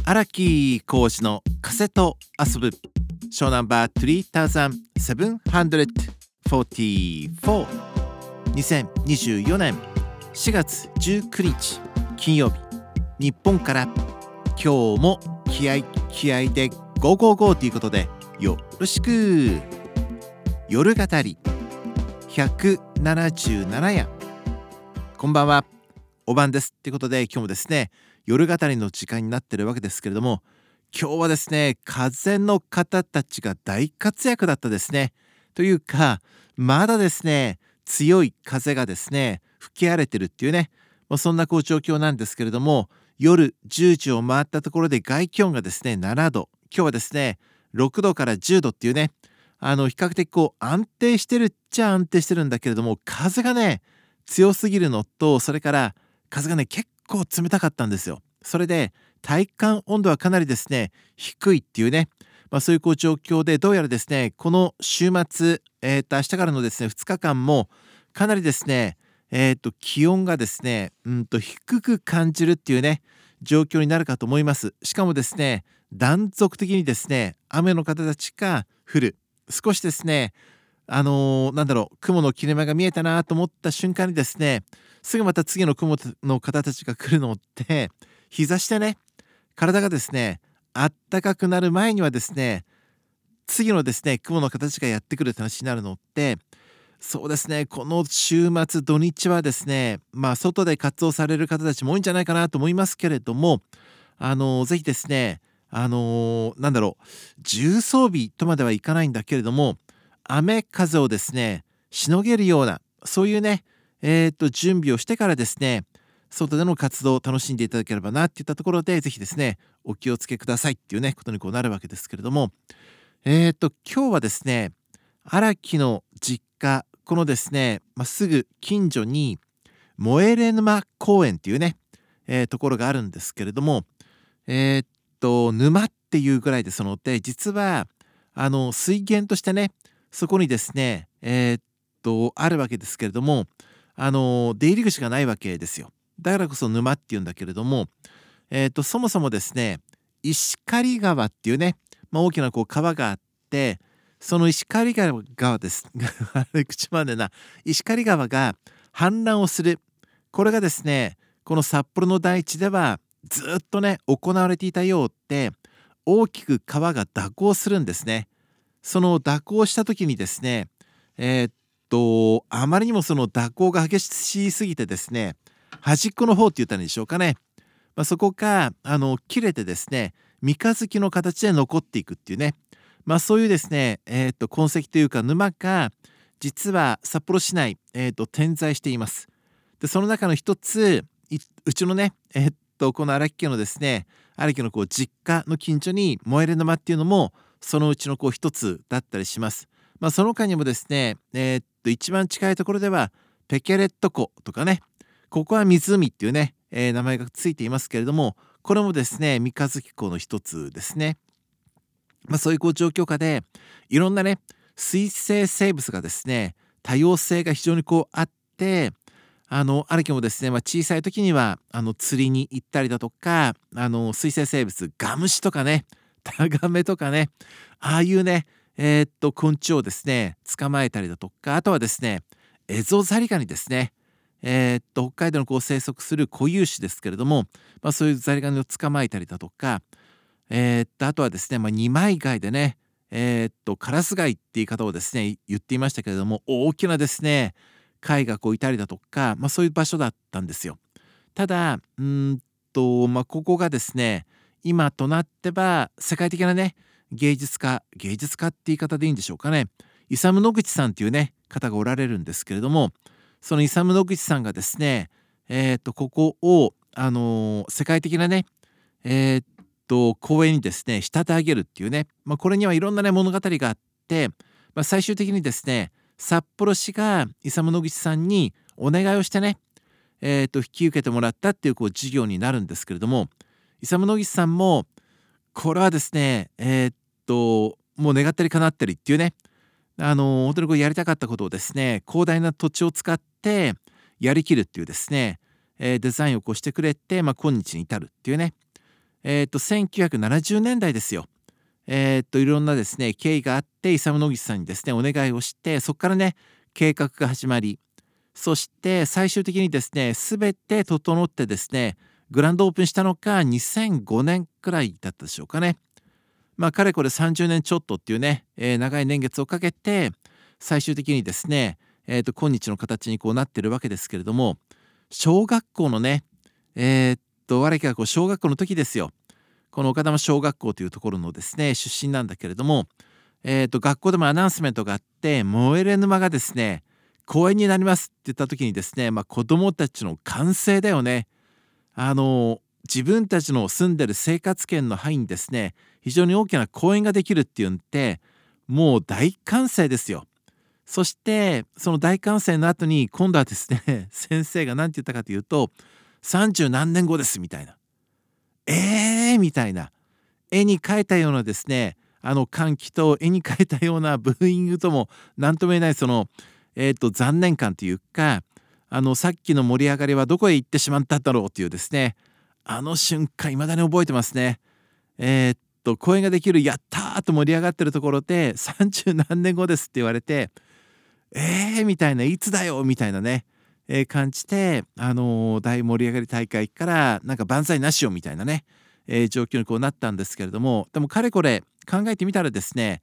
荒木浩二の風と遊ぶショーナンバー3744 2024年4月19日金曜日、日本から今日も気合でゴーゴーゴーということでよろしく。夜語り177夜、こんばんは、おばんですということで、今日もですね夜語りの時間になっているわけですけれども、今日はですね風の方たちが大活躍だったですね。というか、まだですね強い風がですね吹き荒れてるっていうね、そんな状況なんですけれども、夜10時を回ったところで外気温がですね7度、今日はですね6度から10度っていうね、比較的安定してるっちゃ安定してるんだけれども、風がね強すぎるのと、それから風がね結構冷たかったんですよ。それで体感温度はかなりですね低いっていうね、そういう状況で、どうやらですねこの週末、明日からのですね2日間もかなりですね気温がですね低く感じるっていうね状況になるかと思います。しかもですね断続的にですね雨の方たちが降る。少しですね雲の切れ間が見えたなと思った瞬間にですね、すぐまた次の雲の方たちが来るのって、日差しでね体がですねあったかくなる前にはですね、次のですね雲の形がやってくるって話になるのって、そうですね、この週末土日はですね、外で活動される方たちも多いんじゃないかなと思いますけれども、ぜひですね重装備とまではいかないんだけれども、雨風をですねしのげるような、そういうね準備をしてからですね、外での活動を楽しんでいただければなっていったところで、ぜひですねお気をつけくださいっていうねことになるわけですけれども、今日はですね荒木の実家、このですね、すぐ近所に燃えれ沼公園っていうね、ところがあるんですけれども、沼っていうぐらいですので、実は水源としてねそこにですねあるわけですけれども、出入り口がないわけですよ。だからこそ沼っていうんだけれども、そもそもですね石狩川っていうね、大きな川があって、その石狩川ですあれ口までな、石狩川が氾濫をする、これがですねこの札幌の大地ではずっとね行われていたようで、大きく川が蛇行するんですね。その蛇行した時にですねあまりにもその蛇行が激しすぎてですね、端っこの方って言ったらいいんでしょうかね、そこが切れてですね三日月の形で残っていくっていうね、そういうですね痕跡というか沼が実は札幌市内、点在しています。でその中の一つ、うちのねこの荒木家のですね荒木の実家の近所に燃える沼っていうのもそのうちの一つだったりします。その他にもですね一番近いところではペケレット湖とかね、ここは湖っていうね、名前がついていますけれども、これもですね三日月湖の一つですね。そういう状況下でいろんなね水生生物がですね多様性が非常にあって、荒木もですね、小さい時には釣りに行ったりだとか、水生生物ガムシとかねタガメとかね、ああいうね昆虫をですね捕まえたりだとか、あとはですねエゾザリガニですね、北海道の生息する固有種ですけれども、そういうザリガニを捕まえたりだとか、あとはですね、二枚貝でねカラス貝って言い方をですね言っていましたけれども、大きなですね貝がいたりだとか、そういう場所だったんですよ。ただここがですね今となっては世界的なね芸術家って言い方でいいんでしょうかね、イサム・ノグチさんっていうね方がおられるんですけれども、そのイサム・ノグチさんがですねここを世界的なね公園にですね仕立て上げるっていうね、これにはいろんなね物語があって、最終的にですね札幌市がイサム・ノグチさんにお願いをしてね引き受けてもらったっていう事業になるんですけれども、イサム・ノグチさんもこれはですねもう願ったり叶ったりっていうね、本当にやりたかったことをですね広大な土地を使ってやりきるっていうですね、デザインをしてくれて、今日に至るっていうね、 1970年代ですよ。いろんなですね、経緯があって、イサム・ノギスさんにですね、お願いをして、そこからね、計画が始まり、そして最終的にですね、全て整ってですね、グランドオープンしたのが2005年くらいだったでしょうかね。かれこれ30年ちょっとっていうね、長い年月をかけて、最終的にですね、今日の形にこうなってるわけですけれども、小学校のね、我が小学校の時ですよ。この岡玉小学校というところのですね、出身なんだけれども、学校でもアナウンスメントがあって、燃えれ沼がですね、公園になりますって言った時にですね、子供たちの歓声だよね。自分たちの住んでる生活圏の範囲にですね、非常に大きな公園ができるっていうんで、もう大歓声ですよ。そしてその大歓声の後に今度はですね、先生が何て言ったかというと30何年後ですみたいな、みたいな、絵に描いたようなですね、歓喜と絵に描いたようなブーイングとも何とも言えないその残念感というか、さっきの盛り上がりはどこへ行ってしまったんだろうっていうですね、あの瞬間未だに覚えてますね。公演ができるやったーと盛り上がってるところで30何年後ですって言われて、みたいな、いつだよみたいなね、感じで、大盛り上がり大会からなんか万歳なしよみたいなね、状況にこうなったんですけれども、でもかれこれ考えてみたらですね、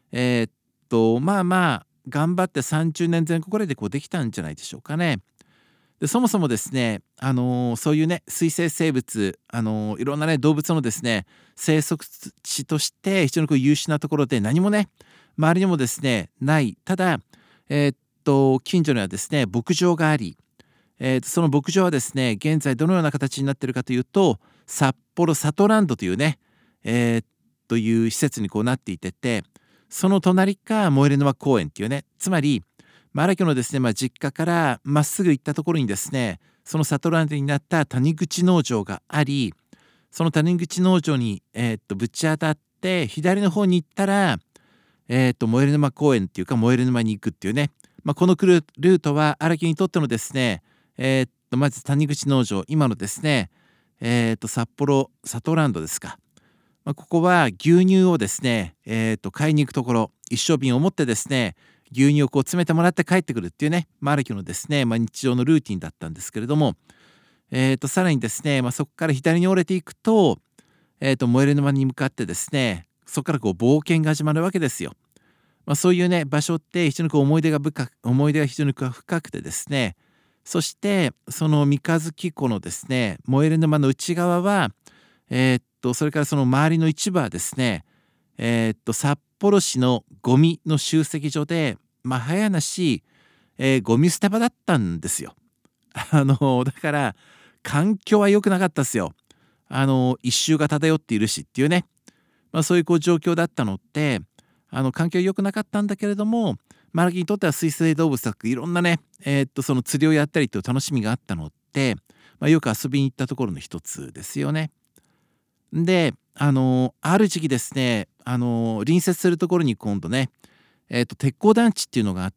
頑張って30年前後ぐらいでこうできたんじゃないでしょうかね。でそもそもですね、そういうね水生生物、いろんなね動物のですね生息地として非常にこう優秀なところで、何もね周りにもですねない。ただ近所にはですね牧場があり、その牧場はですね現在どのような形になっているかというと、札幌里ランドというね、いう施設にこうなっていて、その隣が燃える沼公園っていうね、つまり荒木のですね、実家からまっすぐ行ったところにですね、その里ランドになった谷口農場があり、その谷口農場に、ぶち当たって左の方に行ったら、燃える沼公園っていうか燃える沼に行くっていうね、このルートは荒木にとってのですね、まず谷口農場、今のですね、札幌里ランドですか。ここは牛乳をですね、買いに行くところ、一升瓶を持ってですね、牛乳をこう詰めてもらって帰ってくるっていうね、荒木のですね、日常のルーティンだったんですけれども、さらにですね、そこから左に折れていくと、燃える沼に向かってですね、そこからこう冒険が始まるわけですよ。そういうね場所って非常にこう思い出が非常に深くてですね、そしてその三日月湖のですね燃える沼の内側は、それからその周りの一部はですね、札幌市のゴミの集積所で、早梨、ゴミ捨て場だったんですよ。だから環境は良くなかったですよ。一臭が漂っているしっていうね、そういうこう状況だったのって、環境良くなかったんだけれども、マラキにとっては水生動物とかいろんなね、その釣りをやったりという楽しみがあったので、よく遊びに行ったところの一つですよね。で、ある時期ですね、隣接するところに今度ね、鉄鋼団地っていうのがあって、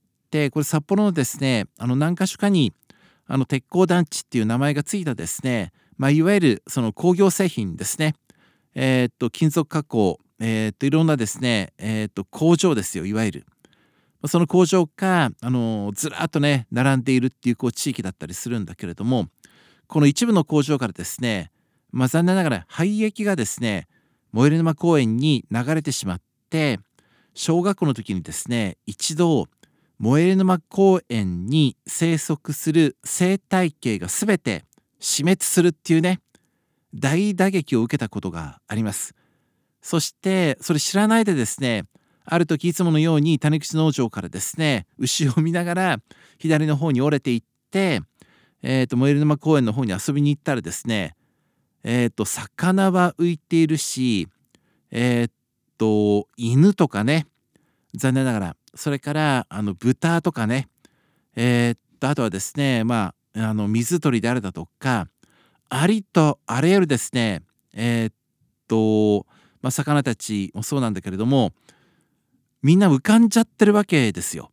これ札幌のですね、何か所かに鉄鋼団地っていう名前がついたですね、いわゆるその工業製品ですね、金属加工、いろんなですね、工場ですよ、いわゆる。その工場が、ずらっとね、並んでいるっていうこう地域だったりするんだけれども、この一部の工場からですね、残念ながら廃液がですね、燃える沼公園に流れてしまって、小学校の時にですね、一度、燃える沼公園に生息する生態系が全て死滅するっていうね、大打撃を受けたことがあります。そしてそれ知らないでですね、ある時いつものように種口農場からですね牛を見ながら左の方に折れていって、燃える沼公園の方に遊びに行ったらですね、魚は浮いているし、犬とかね、残念ながら、それから豚とかね、あとはですね、水鳥であるだとか、ありとあらゆるですね、魚たちもそうなんだけれども、みんな浮かんじゃってるわけですよ。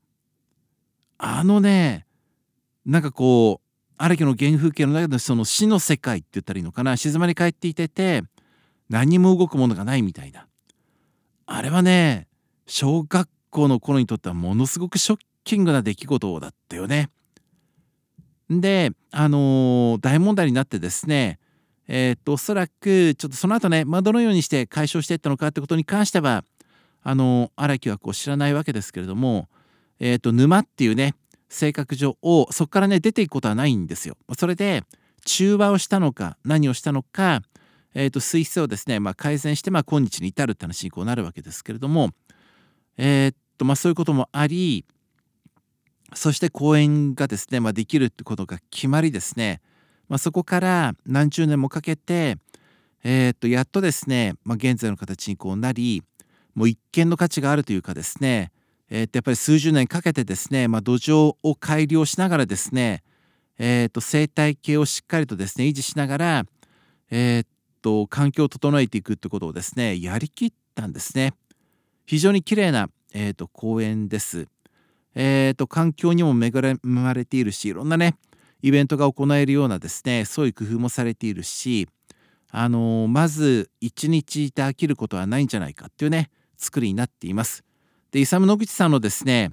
なんかこう荒木の原風景の中でその死の世界って言ったらいいのかな、静まり返っていて、 何も動くものがないみたいな。あれはね、小学校の頃にとってはものすごくショッキングな出来事だったよね。で、大問題になってですね、おそらくちょっとその後ね、どのようにして解消していったのかってことに関しては、荒木は知らないわけですけれども、沼っていうね、性格上をそこからね、出ていくことはないんですよ。それで、中和をしたのか、何をしたのか、水質をですね、改善して、今日に至るって話になるわけですけれども、そういうこともあり、そして公園がですね、できるってことが決まりですね、そこから何十年もかけて、やっとですね、現在の形になり、もう一見の価値があるというかですね、やっぱり数十年かけてですね、土壌を改良しながらですね、生態系をしっかりとですね、維持しながら、環境を整えていくってことをですね、やりきったんですね。非常に綺麗な、公園です。環境にも恵まれているし、いろんなね、イベントが行えるようなですね、そういう工夫もされているし、まず1日で飽きることはないんじゃないかっていうね、作りになっています。で、イサム・ノグチさんのですね、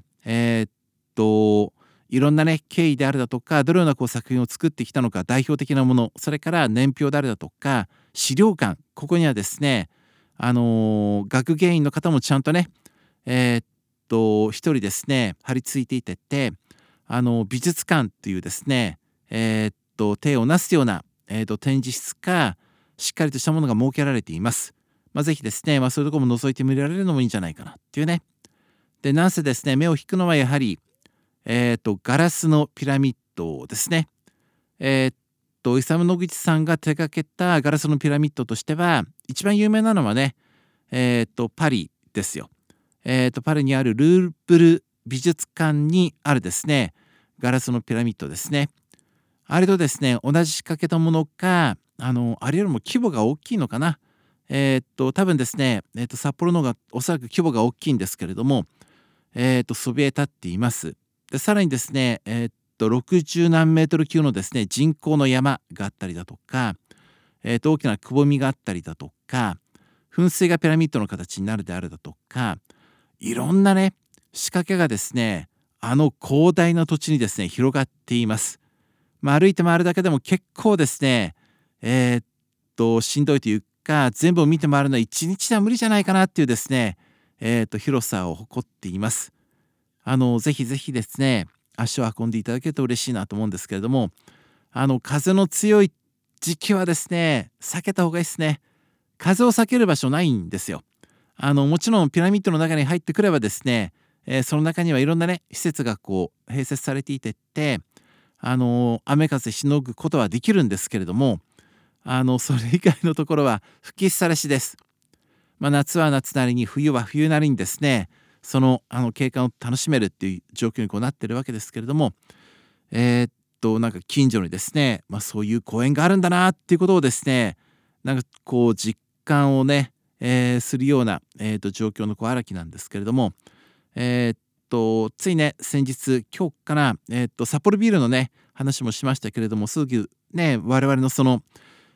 いろんなね、経緯であるだとか、どのような作品を作ってきたのか、代表的なもの、それから年表であるだとか、資料館、ここにはですね、学芸員の方もちゃんとね、一人ですね、張り付いていて、美術館っていうですね、手をなすような、展示室か、しっかりとしたものが設けられています。ぜひですね、そういうところも覗いてみられるのもいいんじゃないかなっていうね。で、なんせですね、目を引くのはやはり、ガラスのピラミッドですね。イサム・ノグチさんが手掛けたガラスのピラミッドとしては、一番有名なのはね、パリですよ。パリにあるルーブル美術館にあるですね、ガラスのピラミッドですね。あれとですね、同じ仕掛けたものか、あれよりも規模が大きいのかな。多分ですね、札幌の方がおそらく規模が大きいんですけれども、そびえ立っています。で、さらにですね、60何メートル級のですね、人工の山があったりだとか、大きなくぼみがあったりだとか、噴水がピラミッドの形になるであるだとか、いろんなね、仕掛けがですね、広大な土地にですね、広がっています。歩いて回るだけでも結構ですね、しんどいというか、全部を見て回るのは1日では無理じゃないかなっていうですね、広さを誇っています。ぜひぜひですね、足を運んでいただけると嬉しいなと思うんですけれども、風の強い時期はですね、避けた方がいいですね。風を避ける場所ないんですよ。もちろんピラミッドの中に入ってくればですね、その中にはいろんなね、施設が併設されていてって、雨風しのぐことはできるんですけれども、それ以外のところは吹きさらしです。夏は夏なりに冬は冬なりにですね、その景観を楽しめるっていう状況になってるわけですけれども、なんか近所にですね、そういう公園があるんだなっていうことをですね、なんか実感をね、するような、状況の荒木なんですけれども、ついね、先日、今日かな、札幌ビールのね、話もしましたけれども、すぐね、我々のその、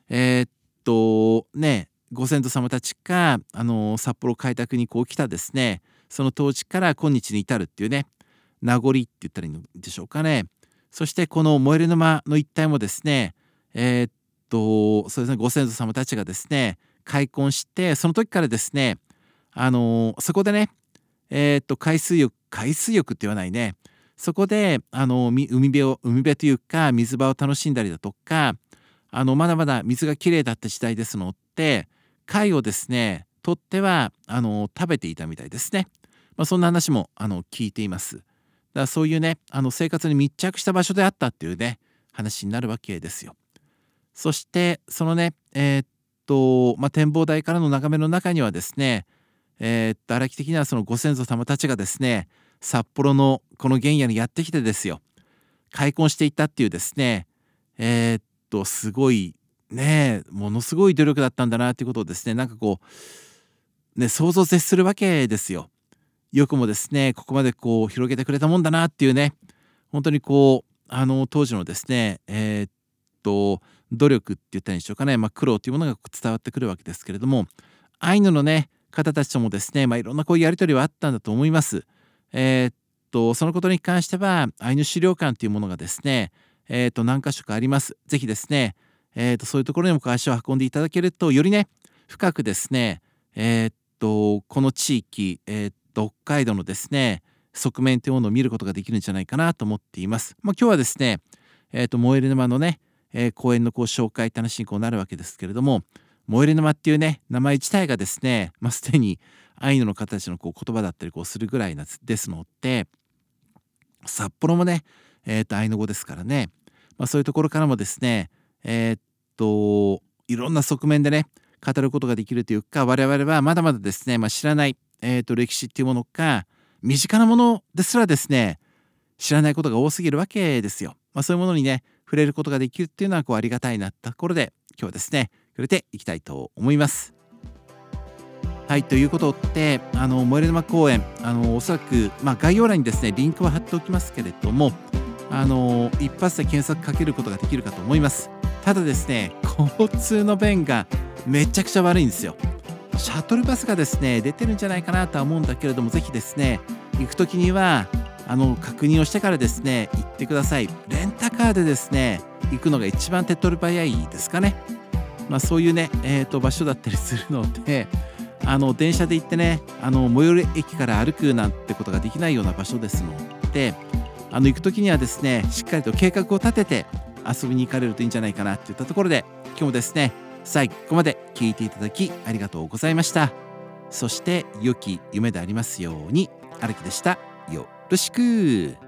ご先祖様たちが、札幌開拓に来たですね、その当時から今日に至るっていうね、名残って言ったらいいのでしょうかね。そしてこの燃える沼の一帯もですね、そうですね、ご先祖様たちがですね、開墾して、その時からですね、そこでね、海水浴って言わないね。そこで、海辺というか、水場を楽しんだりだとか、まだまだ水がきれいだった時代ですので、貝をですね、取っては、食べていたみたいですね。そんな話も、聞いています。だからそういうね、生活に密着した場所であったっていうね、話になるわけですよ。そして、そのね、展望台からの眺めの中にはですね、荒木的にはそのご先祖様たちがですね、札幌のこの原野にやってきてですよ、開墾していったっていうですね、すごいね、ものすごい努力だったんだなっていうことをですね、なんかね、想像を絶するわけですよ。よくもですね、ここまで広げてくれたもんだなっていうね、本当に当時のですね、 努力って言ったらいいんでしょうかね、苦労というものが伝わってくるわけですけれども、アイヌのね方たちともですね、いろんなこういうやり取りはあったんだと思います。そのことに関してはアイヌ資料館というものがですね、何箇所かあります。ぜひですね、そういうところにも足を運んでいただけるとよりね深くですね、この地域、北海道のですね側面というものを見ることができるんじゃないかなと思っています。今日はですね、燃える沼のね、公園のこう紹介って話にこうなるわけですけれども、燃える沼っていうね名前自体がですね、すでにアイヌの方たちのこう言葉だったりこうするぐらいですので、札幌もね、アイヌ語ですからね、そういうところからもですね、いろんな側面でね語ることができるというか、我々はまだまだですね、知らない、歴史っていうものか身近なものですらですね知らないことが多すぎるわけですよ。そういうものにね触れることができるっていうのはこうありがたいなところで、今日はですね触れていきたいと思います。はい、ということで燃える沼公園おそらく、概要欄にですねリンクは貼っておきますけれども、一発で検索かけることができるかと思います。ただですね交通の便がめちゃくちゃ悪いんですよ。シャトルバスがですね出てるんじゃないかなとは思うんだけれども、ぜひですね行く時には確認をしてからですね行ってください。レンタカーでですね行くのが一番手っ取り早いですかね。そういうね、場所だったりするので、電車で行ってね最寄り駅から歩くなんてことができないような場所ですので、行く時にはですねしっかりと計画を立てて遊びに行かれるといいんじゃないかなといったところで、今日もですね最後まで聞いていただきありがとうございました。そして良き夢でありますように。あるきでした。よろしく。